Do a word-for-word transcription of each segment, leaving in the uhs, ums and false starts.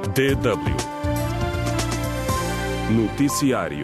D W Noticiário.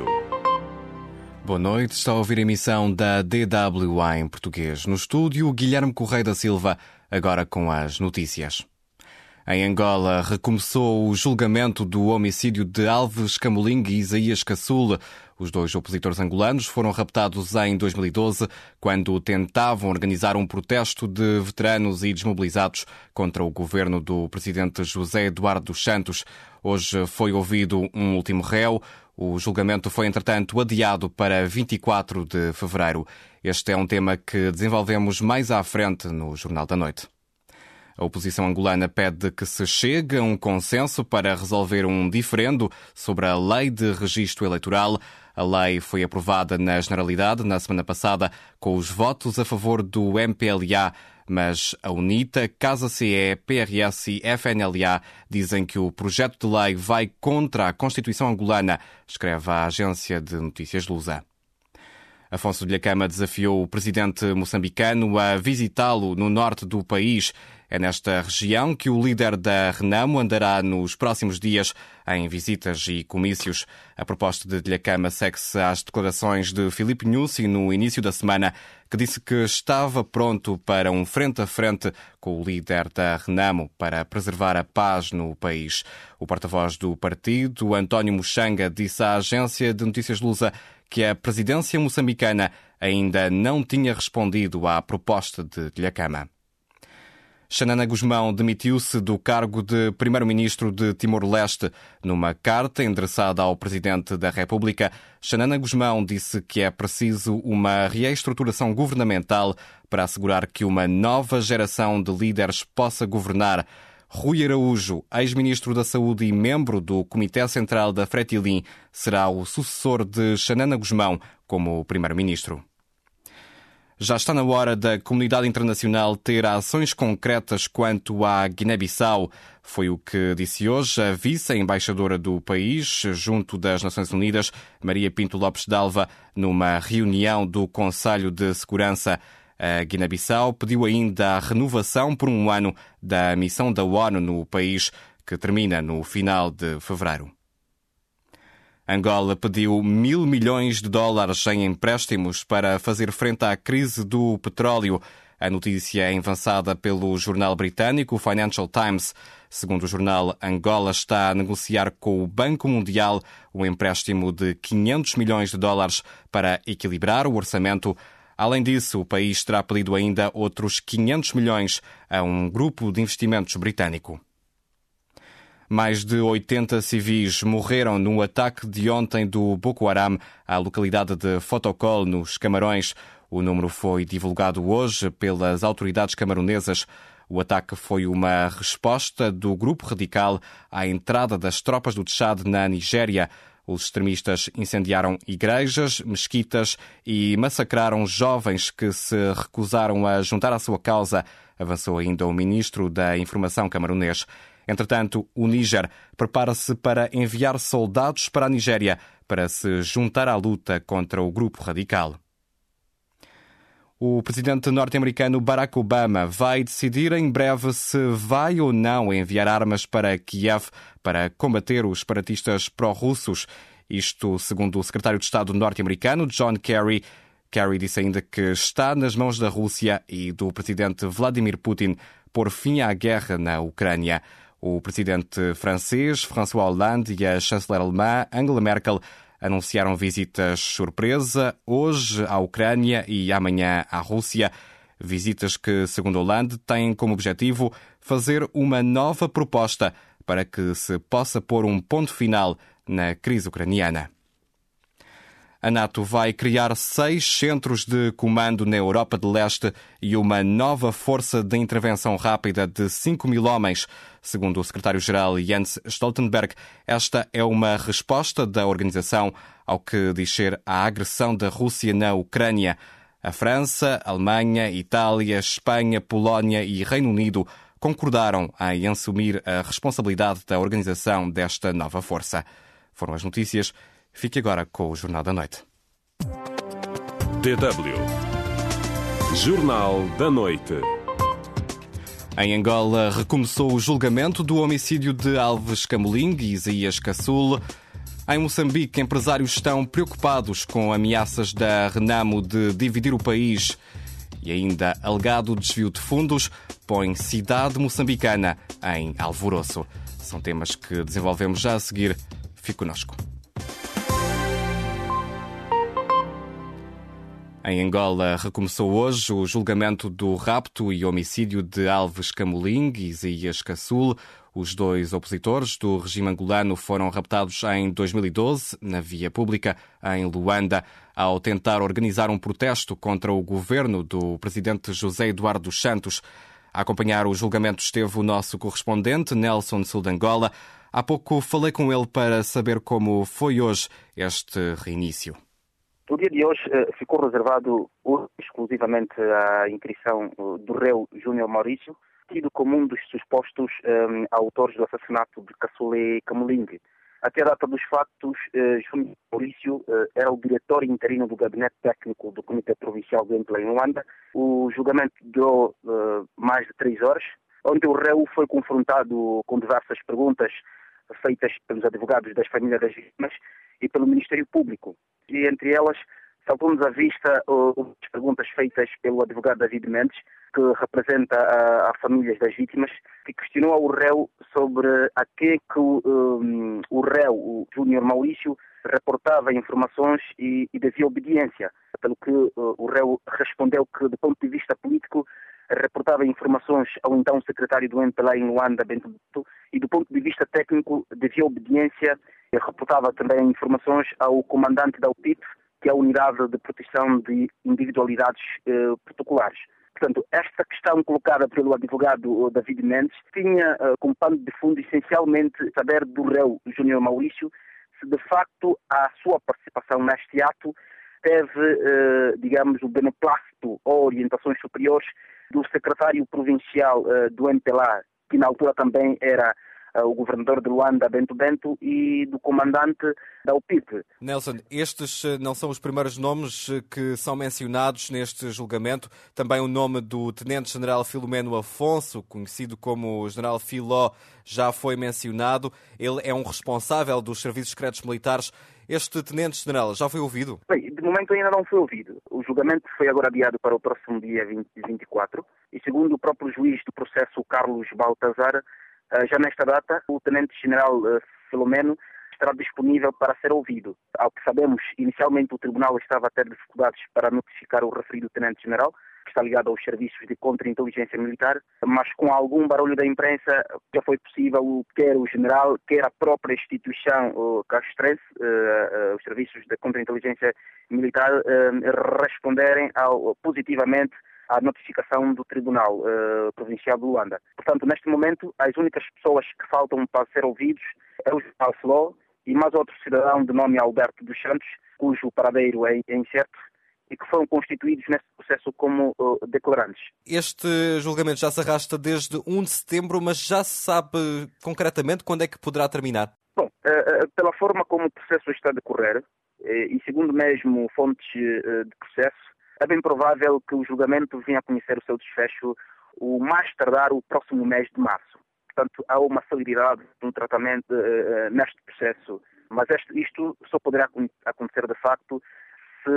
Boa noite, está a ouvir a emissão da D W em português. No estúdio, Guilherme Correia da Silva, agora com as notícias. Em Angola, recomeçou o julgamento do homicídio de Alves Camoling e Isaías Caçul. Os dois opositores angolanos foram raptados em dois mil e doze, quando tentavam organizar um protesto de veteranos e desmobilizados contra o governo do presidente José Eduardo dos Santos. Hoje foi ouvido um último réu. O julgamento foi, entretanto, adiado para vinte e quatro de fevereiro. Este é um tema que desenvolvemos mais à frente no Jornal da Noite. A oposição angolana pede que se chegue a um consenso para resolver um diferendo sobre a lei de registro eleitoral. A lei foi aprovada na Generalidade na semana passada com os votos a favor do M P L A, mas a UNITA, Casa C E, P R S e F N L A dizem que o projeto de lei vai contra a Constituição angolana, escreve a agência de notícias Lusa. Afonso Dhlakama desafiou o presidente moçambicano a visitá-lo no norte do país. É nesta região que o líder da Renamo andará nos próximos dias em visitas e comícios. A proposta de Dhlakama segue-se às declarações de Filipe Nyusi no início da semana, que disse que estava pronto para um frente a frente com o líder da Renamo para preservar a paz no país. O porta-voz do partido, António Muxanga, disse à agência de notícias Lusa que a presidência moçambicana ainda não tinha respondido à proposta de Dhlakama. Xanana Gusmão demitiu-se do cargo de primeiro-ministro de Timor-Leste. Numa carta endereçada ao presidente da República, Xanana Gusmão disse que é preciso uma reestruturação governamental para assegurar que uma nova geração de líderes possa governar. Rui Araújo, ex-ministro da Saúde e membro do Comitê Central da Fretilin, será o sucessor de Xanana Gusmão como primeiro-ministro. Já está na hora da comunidade internacional ter ações concretas quanto à Guiné-Bissau. Foi o que disse hoje a vice-embaixadora do país, junto das Nações Unidas, Maria Pinto Lopes Dalva, numa reunião do Conselho de Segurança. A Guiné-Bissau pediu ainda a renovação por um ano da missão da ONU no país, que termina no final de fevereiro. Angola pediu mil milhões de dólares em empréstimos para fazer frente à crise do petróleo. A notícia é avançada pelo jornal britânico Financial Times. Segundo o jornal, Angola está a negociar com o Banco Mundial um empréstimo de quinhentos milhões de dólares para equilibrar o orçamento. Além disso, o país terá pedido ainda outros quinhentos milhões a um grupo de investimentos britânico. Mais de oitenta civis morreram no ataque de ontem do Boko Haram à localidade de Fotokol, nos Camarões. O número foi divulgado hoje pelas autoridades camaronesas. O ataque foi uma resposta do grupo radical à entrada das tropas do Tchad na Nigéria. Os extremistas incendiaram igrejas, mesquitas e massacraram jovens que se recusaram a juntar à sua causa, avançou ainda o ministro da Informação camaronês. Entretanto, o Níger prepara-se para enviar soldados para a Nigéria para se juntar à luta contra o grupo radical. O presidente norte-americano Barack Obama vai decidir em breve se vai ou não enviar armas para Kiev para combater os separatistas pró-russos. Isto segundo o secretário de Estado norte-americano John Kerry. Kerry disse ainda que está nas mãos da Rússia e do presidente Vladimir Putin pôr fim à guerra na Ucrânia. O presidente francês François Hollande e a chanceler alemã Angela Merkel anunciaram visitas surpresa hoje à Ucrânia e amanhã à Rússia. Visitas que, segundo Hollande, têm como objetivo fazer uma nova proposta para que se possa pôr um ponto final na crise ucraniana. A NATO vai criar seis centros de comando na Europa de Leste e uma nova força de intervenção rápida de cinco mil homens. Segundo o secretário-geral Jens Stoltenberg, esta é uma resposta da organização ao que diz ser a agressão da Rússia na Ucrânia. A França, Alemanha, Itália, Espanha, Polónia e Reino Unido concordaram em assumir a responsabilidade da organização desta nova força. Foram as notícias. Fique agora com o Jornal da Noite. D W Jornal da Noite. Em Angola, recomeçou o julgamento do homicídio de Alves Camoling e Isaías Caçul. Em Moçambique, empresários estão preocupados com ameaças da Renamo de dividir o país. E ainda, alegado desvio de fundos põe cidade moçambicana em alvoroço. São temas que desenvolvemos já a seguir. Fique connosco. Em Angola, recomeçou hoje o julgamento do rapto e homicídio de Alves Camoling e Isaías Caçul. Os dois opositores do regime angolano foram raptados em dois mil e doze, na via pública, em Luanda, ao tentar organizar um protesto contra o governo do presidente José Eduardo dos Santos. A acompanhar o julgamento esteve o nosso correspondente, Nelson Sul de Angola. Há pouco falei com ele para saber como foi hoje este reinício. O dia de hoje eh, ficou reservado exclusivamente à inscrição do réu Júnior Maurício, tido como um dos supostos eh, autores do assassinato de Caçul e Camoling. Até a data dos fatos, eh, Júnior Maurício eh, era o diretor interino do gabinete técnico do Comitê Provincial do Mpela em Luanda. O julgamento durou eh, mais de três horas, onde o réu foi confrontado com diversas perguntas feitas pelos advogados das famílias das vítimas e pelo Ministério Público. E entre elas, saltou-nos à vista uh, as perguntas feitas pelo advogado David Mendes, que representa a, a famílias das vítimas, que questionou ao réu sobre a que, que um, o réu, o Júnior Maurício, reportava informações e, e devia obediência. Pelo que uh, o réu respondeu que, do ponto de vista político, reportava informações ao então secretário do Mpela em Luanda, Bento Bento, e do ponto de vista técnico devia obediência e reportava também informações ao comandante da U P I P, que é a Unidade de Proteção de Individualidades eh, Protocolares. Portanto, esta questão colocada pelo advogado David Mendes tinha eh, como pano de fundo essencialmente saber do réu Júnior Maurício se de facto a sua participação neste ato teve, eh, digamos, o beneplácito ou orientações superiores do secretário provincial uh, do Mpela, que na altura também era uh, o governador de Luanda, Bento Bento, e do comandante da U P I P. Nelson, estes não são os primeiros nomes que são mencionados neste julgamento. Também o nome do tenente-general Filomeno Afonso, conhecido como General Filó, já foi mencionado. Ele é um responsável dos serviços secretos militares. Este tenente-general já foi ouvido? Bem, de momento ainda não foi ouvido. O julgamento foi agora adiado para o próximo dia vinte, vinte e quatro e, segundo o próprio juiz do processo, Carlos Baltazar, já nesta data o tenente-general Filomeno estará disponível para ser ouvido. Ao que sabemos, inicialmente o tribunal estava a ter dificuldades para notificar o referido tenente-general, que está ligado aos serviços de contra-inteligência militar, mas com algum barulho da imprensa já foi possível quer o general, quer a própria instituição uh, castrense, uh, uh, os serviços de contra-inteligência militar, uh, responderem ao, positivamente à notificação do Tribunal uh, Provincial de Luanda. Portanto, neste momento, as únicas pessoas que faltam para ser ouvidos é o general Filó e mais outro cidadão de nome Alberto dos Santos, cujo paradeiro é incerto, e que foram constituídos nesse processo como uh, declarantes. Este julgamento já se arrasta desde um de setembro, mas já se sabe concretamente quando é que poderá terminar? Bom, uh, pela forma como o processo está a decorrer, uh, e segundo mesmo fontes uh, de processo, é bem provável que o julgamento venha a conhecer o seu desfecho o mais tardar o próximo mês de março. Portanto, há uma celeridade no tratamento uh, neste processo, mas este, isto só poderá acontecer de facto se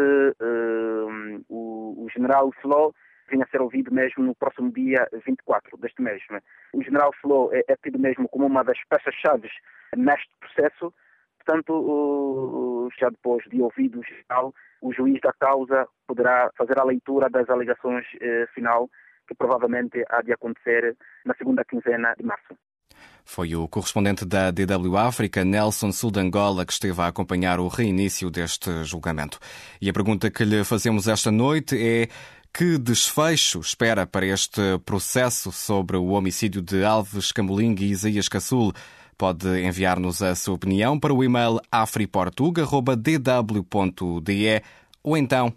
uh, o, o general Filó venha a ser ouvido mesmo no próximo dia vinte e quatro deste mês. Né? O general Filó é, é tido mesmo como uma das peças-chave neste processo, portanto, uh, já depois de ouvido o general, o juiz da causa poderá fazer a leitura das alegações uh, final, que provavelmente há de acontecer na segunda quinzena de março. Foi o correspondente da D W África, Nelson Sul de Angola, que esteve a acompanhar o reinício deste julgamento. E a pergunta que lhe fazemos esta noite é: que desfecho espera para este processo sobre o homicídio de Alves Camoling e Isaías Caçul? Pode enviar-nos a sua opinião para o e-mail afriportug arroba d w ponto d e ou então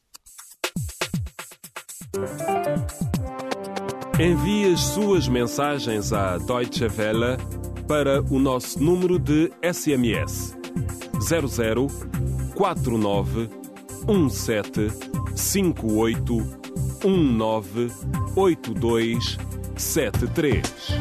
envie as suas mensagens à Deutsche Welle para o nosso número de S M S zero zero quatro nove um sete cinco oito um nove oito dois sete três.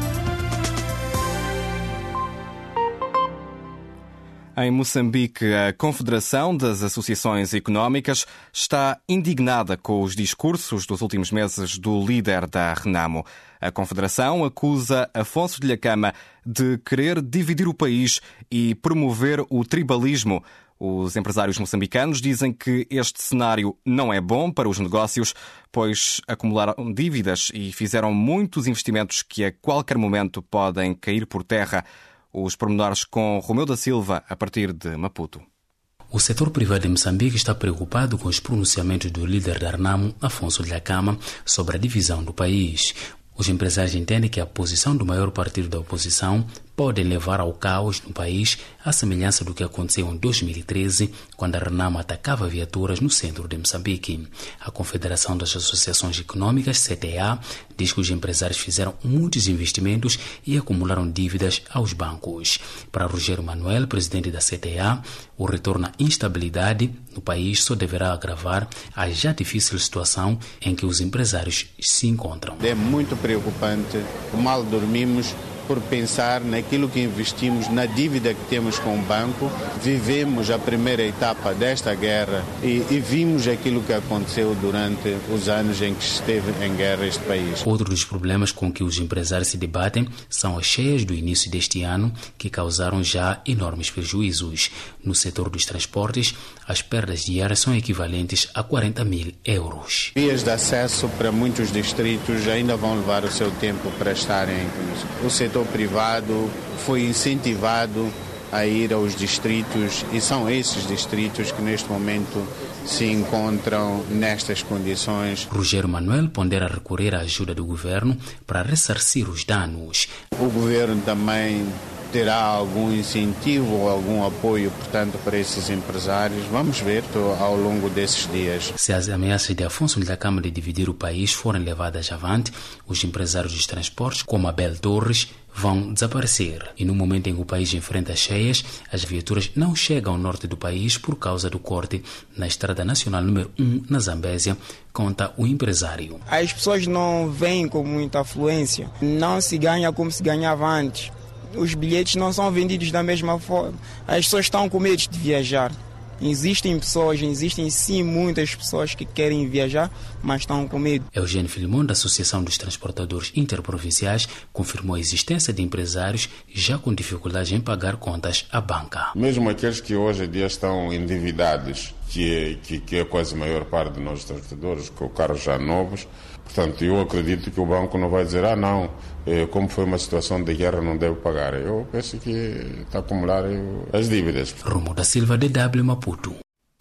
Em Moçambique, a Confederação das Associações Económicas está indignada com os discursos dos últimos meses do líder da Renamo. A Confederação acusa Afonso de Lhakama de querer dividir o país e promover o tribalismo. Os empresários moçambicanos dizem que este cenário não é bom para os negócios, pois acumularam dívidas e fizeram muitos investimentos que a qualquer momento podem cair por terra. Os pormenores com Romeu da Silva, a partir de Maputo. O setor privado de Moçambique está preocupado com os pronunciamentos do líder da Renamo, Afonso de Lhakama, sobre a divisão do país. Os empresários entendem que a posição do maior partido da oposição pode levar ao caos no país, à semelhança do que aconteceu em dois mil e treze, quando a Renamo atacava viaturas no centro de Moçambique. A Confederação das Associações Económicas, C T A, diz que os empresários fizeram muitos investimentos e acumularam dívidas aos bancos. Para Rogério Manuel, presidente da C T A, o retorno à instabilidade no país só deverá agravar a já difícil situação em que os empresários se encontram. É muito preocupante, mal dormimos por pensar naquilo que investimos, na dívida que temos com o banco. Vivemos a primeira etapa desta guerra e, e vimos aquilo que aconteceu durante os anos em que esteve em guerra este país. Outro dos problemas com que os empresários se debatem são as cheias do início deste ano, que causaram já enormes prejuízos. No setor dos transportes, as perdas diárias são equivalentes a quarenta mil euros. Vias de acesso para muitos distritos ainda vão levar o seu tempo para estarem. O setor O privado foi incentivado a ir aos distritos e são esses distritos que neste momento se encontram nestas condições. Rogério Manuel pondera recorrer à ajuda do governo para ressarcir os danos. O governo também terá algum incentivo ou algum apoio, portanto, para esses empresários. Vamos ver ao longo desses dias. Se as ameaças de Afonso de Lhakama de dividir o país forem levadas avante, os empresários dos transportes, como Abel Torres, vão desaparecer. E no momento em que o país enfrenta cheias, as viaturas não chegam ao norte do país por causa do corte na Estrada Nacional número um, na Zambésia, conta o empresário. As pessoas não vêm com muita afluência, não se ganha como se ganhava antes. Os bilhetes não são vendidos da mesma forma. As pessoas estão com medo de viajar. Existem pessoas, existem sim muitas pessoas que querem viajar, mas estão com medo. Eugênio Filimon, da Associação dos Transportadores Interprovinciais, confirmou a existência de empresários já com dificuldade em pagar contas à banca. Mesmo aqueles que hoje em dia estão endividados, que é, que, que é quase a maior parte de nós transportadores, com carros já novos. Portanto, eu acredito que o banco não vai dizer, ah não, como foi uma situação de guerra não deve pagar. Eu penso que está a acumular as dívidas. Romeu da Silva, D W Maputo.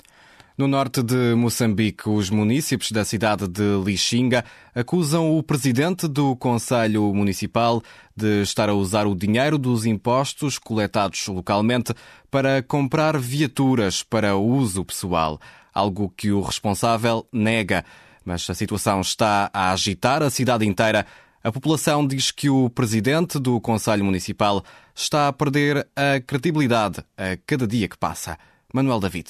No norte de Moçambique, os munícipes da cidade de Lixinga acusam o presidente do Conselho Municipal de estar a usar o dinheiro dos impostos coletados localmente para comprar viaturas para uso pessoal, algo que o responsável nega. Mas a situação está a agitar a cidade inteira. A população diz que o presidente do Conselho Municipal está a perder a credibilidade a cada dia que passa. Manuel David.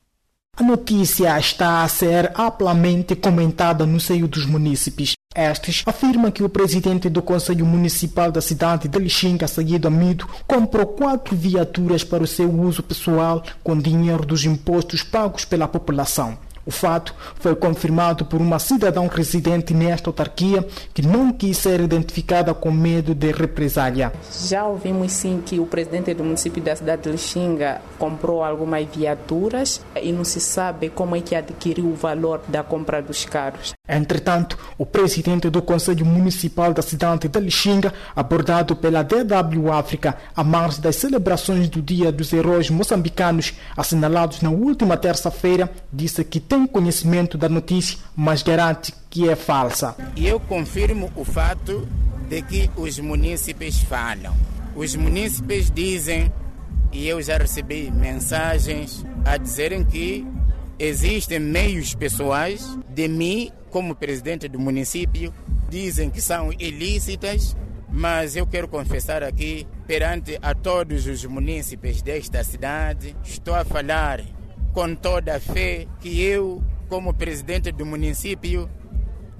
A notícia está a ser amplamente comentada no seio dos munícipes. Estes afirmam que o presidente do Conselho Municipal da cidade de Lixinga, Saído Amido, comprou quatro viaturas para o seu uso pessoal com dinheiro dos impostos pagos pela população. O fato foi confirmado por uma cidadã residente nesta autarquia que não quis ser identificada com medo de represália. Já ouvimos sim que o presidente do município da cidade de Lixinga comprou algumas viaturas e não se sabe como é que adquiriu o valor da compra dos carros. Entretanto, o presidente do Conselho Municipal da cidade de Lixinga, abordado pela D W África a margem das celebrações do Dia dos Heróis Moçambicanos, assinalados na última terça-feira, disse que tem conhecimento da notícia, mas garante que é falsa. Eu confirmo o fato de que os munícipes falam. Os munícipes dizem, e eu já recebi mensagens a dizerem que existem meios pessoais de mim, como presidente do município, dizem que são ilícitas, mas eu quero confessar aqui, perante a todos os munícipes desta cidade, estou a falar com toda a fé que eu, como presidente do município,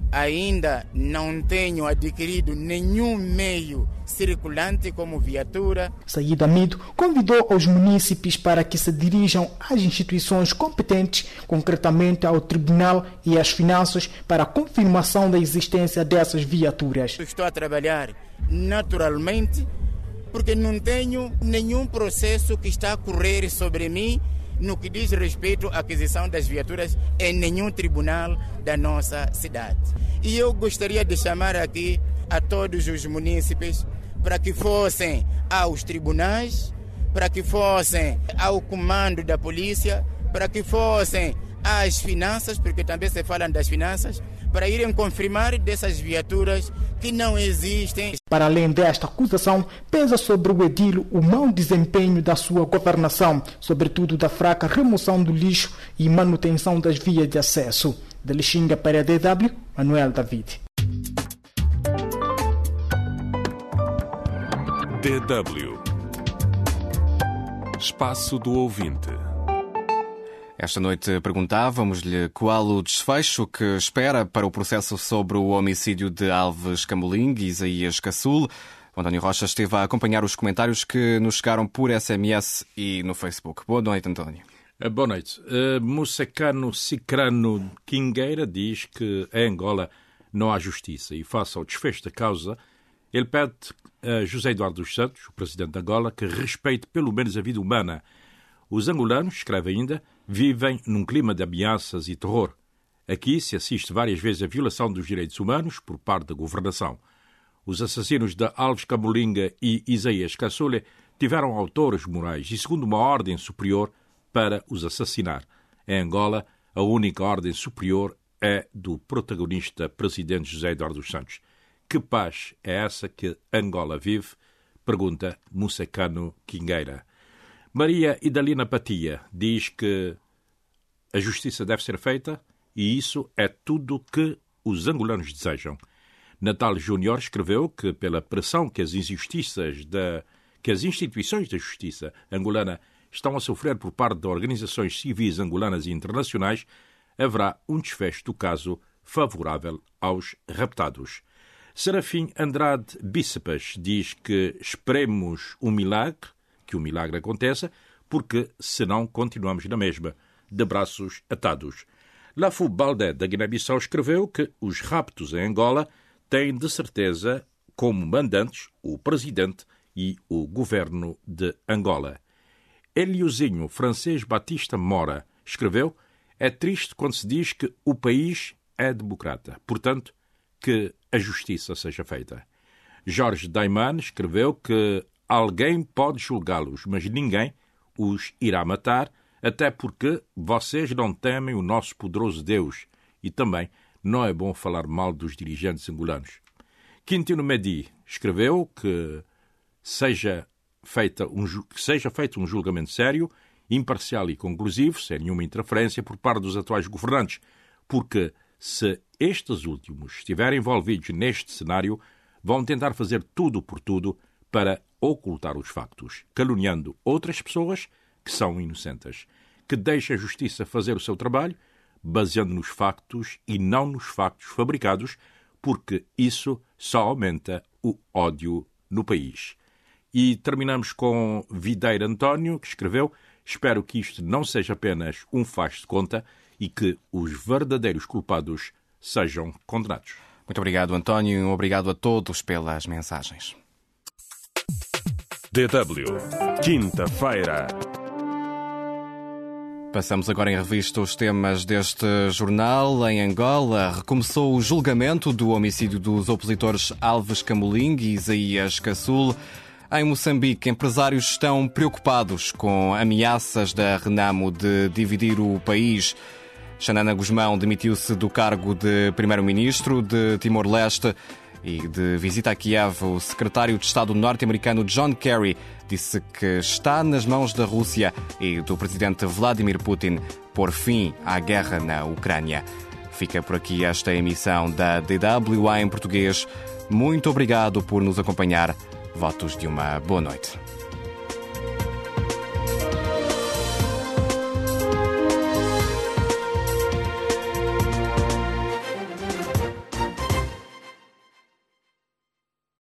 ainda não tenho adquirido nenhum meio circulante como viatura. Saído Amido convidou os munícipes para que se dirijam às instituições competentes, concretamente ao Tribunal e às Finanças, para a confirmação da existência dessas viaturas. Estou a trabalhar naturalmente porque não tenho nenhum processo que está a correr sobre mim no que diz respeito à aquisição das viaturas em nenhum tribunal da nossa cidade. E eu gostaria de chamar aqui a todos os munícipes para que fossem aos tribunais, para que fossem ao comando da polícia, para que fossem às finanças, porque também se falam das finanças, para irem confirmar dessas viaturas que não existem. Para além desta acusação, pesa sobre o edil o mau desempenho da sua governação, sobretudo da fraca remoção do lixo e manutenção das vias de acesso. De Lixinga para a D W, Manuel David. D W Espaço do Ouvinte. Esta noite perguntávamos-lhe qual o desfecho que espera para o processo sobre o homicídio de Alves Camoling e Isaías Caçul. O António Rocha esteve a acompanhar os comentários que nos chegaram por S M S e no Facebook. Boa noite, António. Boa noite. Uh, Mossecano Cicrano Quingueira diz que em Angola não há justiça e, face ao desfecho da causa, ele pede a José Eduardo dos Santos, o presidente de Angola, que respeite pelo menos a vida humana. Os angolanos, escreve ainda, vivem num clima de ameaças e terror. Aqui se assiste várias vezes a violação dos direitos humanos por parte da governação. Os assassinos de Alves Camolinga e Isaías Caçul tiveram autores morais e, segundo uma ordem superior, para os assassinar. Em Angola, a única ordem superior é do protagonista presidente José Eduardo dos Santos. Que paz é essa que Angola vive? Pergunta Mossecano Quingueira. Maria Idalina Patia diz que a justiça deve ser feita e isso é tudo que os angolanos desejam. Natal Júnior escreveu que, pela pressão que as injustiças da, que as instituições da justiça angolana estão a sofrer por parte de organizações civis angolanas e internacionais, haverá um desfecho do caso favorável aos raptados. Serafim Andrade Bícepas diz que esperemos um milagre, que o milagre aconteça, porque senão continuamos na mesma, de braços atados. Lafu Baldé, da Guiné-Bissau, escreveu que os raptos em Angola têm de certeza como mandantes o presidente e o governo de Angola. Eliozinho Francês Batista Mora escreveu: é triste quando se diz que o país é democrata, portanto, que a justiça seja feita. Jorge Daiman escreveu que alguém pode julgá-los, mas ninguém os irá matar, até porque vocês não temem o nosso poderoso Deus e também não é bom falar mal dos dirigentes angolanos. Quintino Medi escreveu que seja, feita um, que seja feito um julgamento sério, imparcial e conclusivo, sem nenhuma interferência por parte dos atuais governantes, porque se estes últimos estiverem envolvidos neste cenário, vão tentar fazer tudo por tudo para ocultar os factos, caluniando outras pessoas que são inocentes. Que deixe a justiça fazer o seu trabalho, baseando nos factos e não nos factos fabricados, porque isso só aumenta o ódio no país. E terminamos com Videira António, que escreveu: espero que isto não seja apenas um faz de conta e que os verdadeiros culpados sejam condenados. Muito obrigado, António, e obrigado a todos pelas mensagens. D W, quinta-feira. Passamos agora em revista os temas deste jornal. Em Angola, recomeçou o julgamento do homicídio dos opositores Alves Camoling e Isaías Caçul. Em Moçambique, empresários estão preocupados com ameaças da Renamo de dividir o país. Xanana Guzmão demitiu-se do cargo de primeiro-ministro de Timor-Leste. E de visita a Kiev, o secretário de Estado norte-americano John Kerry disse que está nas mãos da Rússia e do presidente Vladimir Putin pôr fim à guerra na Ucrânia. Fica por aqui esta emissão da D W A em português. Muito obrigado por nos acompanhar. Votos de uma boa noite.